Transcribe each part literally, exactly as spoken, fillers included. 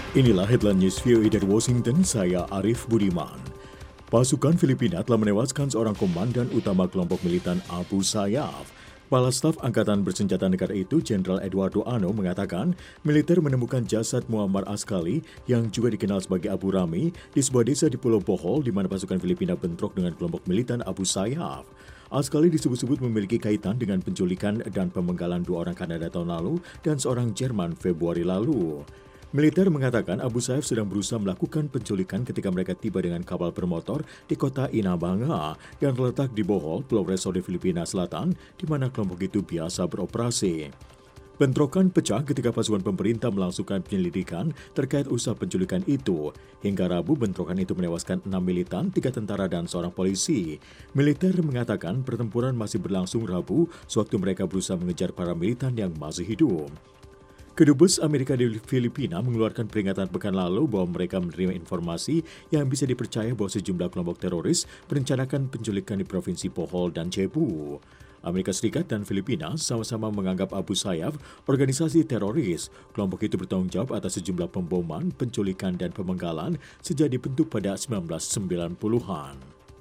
Inilah headline news V O A dari Washington, saya Arif Budiman. Pasukan Filipina telah menewaskan seorang komandan utama kelompok militan Abu Sayyaf. Kepala Staf Angkatan Bersenjata Negara itu, Jenderal Eduardo Ano, mengatakan militer menemukan jasad Muammar Askali yang juga dikenal sebagai Abu Rami di sebuah desa di Pulau Bohol di mana pasukan Filipina bentrok dengan kelompok militan Abu Sayyaf. Askali disebut-sebut memiliki kaitan dengan penculikan dan pemenggalan dua orang Kanada tahun lalu dan seorang Jerman Februari lalu. Militer mengatakan Abu Sayyaf sedang berusaha melakukan penculikan ketika mereka tiba dengan kapal bermotor di kota Inabanga yang terletak di Bohol, Pulau Resor di Filipina Selatan, di mana kelompok itu biasa beroperasi. Bentrokan pecah ketika pasukan pemerintah melangsungkan penyelidikan terkait usaha penculikan itu. Hingga Rabu, bentrokan itu menewaskan enam militan, tiga tentara, dan seorang polisi. Militer mengatakan pertempuran masih berlangsung Rabu sewaktu mereka berusaha mengejar para militan yang masih hidup. Kedubes Amerika di Filipina mengeluarkan peringatan pekan lalu bahwa mereka menerima informasi yang bisa dipercaya bahwa sejumlah kelompok teroris merencanakan penculikan di Provinsi Bohol dan Cebu. Amerika Serikat dan Filipina sama-sama menganggap Abu Sayyaf organisasi teroris. Kelompok itu bertanggung jawab atas sejumlah pemboman, penculikan, dan pemenggalan sejak dibentuk pada sembilan belas sembilan puluhan.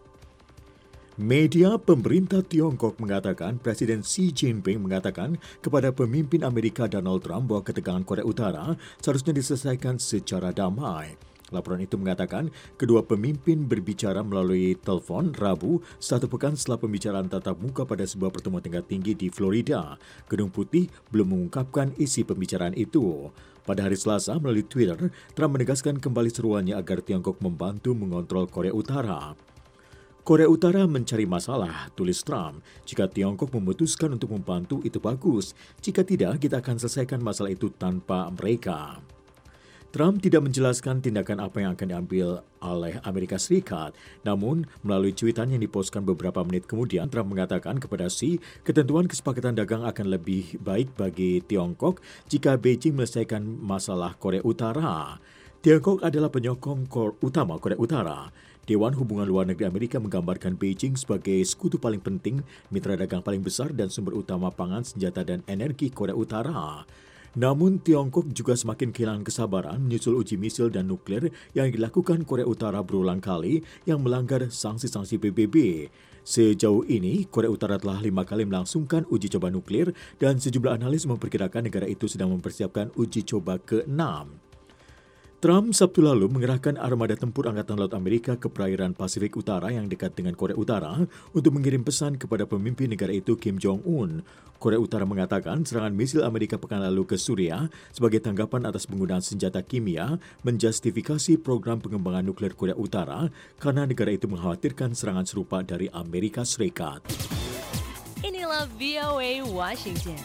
Media pemerintah Tiongkok mengatakan Presiden Xi Jinping mengatakan kepada pemimpin Amerika Donald Trump bahwa ketegangan Korea Utara seharusnya diselesaikan secara damai. Laporan itu mengatakan kedua pemimpin berbicara melalui telepon Rabu satu pekan setelah pembicaraan tatap muka pada sebuah pertemuan tingkat tinggi di Florida. Gedung Putih belum mengungkapkan isi pembicaraan itu. Pada hari Selasa melalui Twitter, Trump menegaskan kembali seruannya agar Tiongkok membantu mengontrol Korea Utara. Korea Utara mencari masalah, tulis Trump. Jika Tiongkok memutuskan untuk membantu, itu bagus. Jika tidak, kita akan selesaikan masalah itu tanpa mereka. Trump tidak menjelaskan tindakan apa yang akan diambil oleh Amerika Serikat. Namun, melalui cuitan yang dipostkan beberapa menit kemudian, Trump mengatakan kepada Xi, ketentuan kesepakatan dagang akan lebih baik bagi Tiongkok jika Beijing menyelesaikan masalah Korea Utara. Tiongkok adalah penyokong utama Korea Utara. Dewan Hubungan Luar Negeri Amerika menggambarkan Beijing sebagai sekutu paling penting, mitra dagang paling besar, dan sumber utama pangan, senjata, dan energi Korea Utara. Namun, Tiongkok juga semakin kehilangan kesabaran menyusul uji misil dan nuklir yang dilakukan Korea Utara berulang kali yang melanggar sanksi-sanksi P B B. Sejauh ini, Korea Utara telah lima kali melangsungkan uji coba nuklir dan sejumlah analis memperkirakan negara itu sedang mempersiapkan uji coba keenam. Trump Sabtu lalu mengerahkan armada tempur Angkatan Laut Amerika ke perairan Pasifik Utara yang dekat dengan Korea Utara untuk mengirim pesan kepada pemimpin negara itu Kim Jong-un. Korea Utara mengatakan serangan misil Amerika pekan lalu ke Suriah sebagai tanggapan atas penggunaan senjata kimia menjustifikasi program pengembangan nuklir Korea Utara karena negara itu mengkhawatirkan serangan serupa dari Amerika Serikat. Inilah V O A Washington.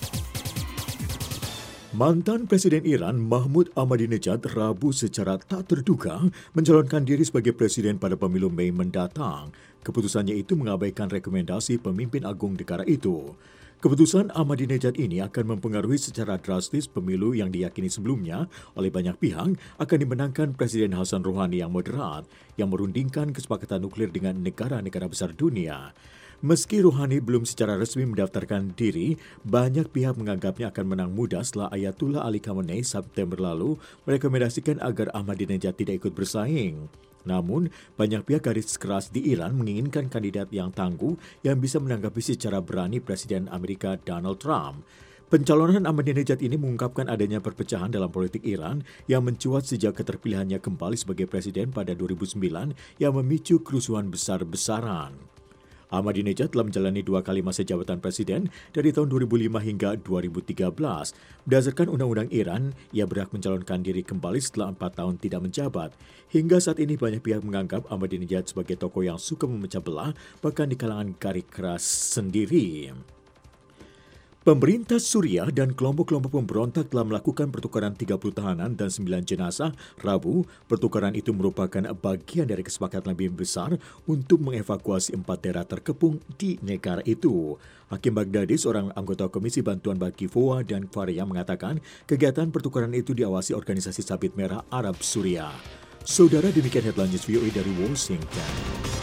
Mantan Presiden Iran Mahmud Ahmadinejad Rabu secara tak terduga mencalonkan diri sebagai presiden pada pemilu Mei mendatang. Keputusannya itu mengabaikan rekomendasi pemimpin agung negara itu. Keputusan Ahmadinejad ini akan mempengaruhi secara drastis pemilu yang diyakini sebelumnya oleh banyak pihak akan dimenangkan Presiden Hassan Rouhani yang moderat yang merundingkan kesepakatan nuklir dengan negara-negara besar dunia. Meski Rouhani belum secara resmi mendaftarkan diri, banyak pihak menganggapnya akan menang mudah setelah Ayatullah Ali Khamenei September lalu merekomendasikan agar Ahmadinejad tidak ikut bersaing. Namun, banyak pihak garis keras di Iran menginginkan kandidat yang tangguh yang bisa menanggapi secara berani Presiden Amerika Donald Trump. Pencalonan Ahmadinejad ini mengungkapkan adanya perpecahan dalam politik Iran yang mencuat sejak keterpilihannya kembali sebagai presiden pada dua ribu sembilan yang memicu kerusuhan besar-besaran. Ahmadinejad telah menjalani dua kali masa jabatan presiden dari tahun dua ribu lima hingga dua ribu tiga belas. Berdasarkan undang-undang Iran, ia berhak mencalonkan diri kembali setelah empat tahun tidak menjabat. Hingga saat ini banyak pihak menganggap Ahmadinejad sebagai tokoh yang suka memecah belah, bahkan di kalangan garis keras sendiri. Pemerintah Suriah dan kelompok-kelompok pemberontak telah melakukan pertukaran tiga puluh tahanan dan sembilan jenazah Rabu. Pertukaran itu merupakan bagian dari kesepakatan lebih besar untuk mengevakuasi empat daerah terkepung di negara itu. Hakim Baghdadi, seorang anggota Komisi Bantuan bagi V O A dan Faria, mengatakan kegiatan pertukaran itu diawasi Organisasi Sabit Merah Arab Suriah. Saudara, demikian headline news V O A dari Washington.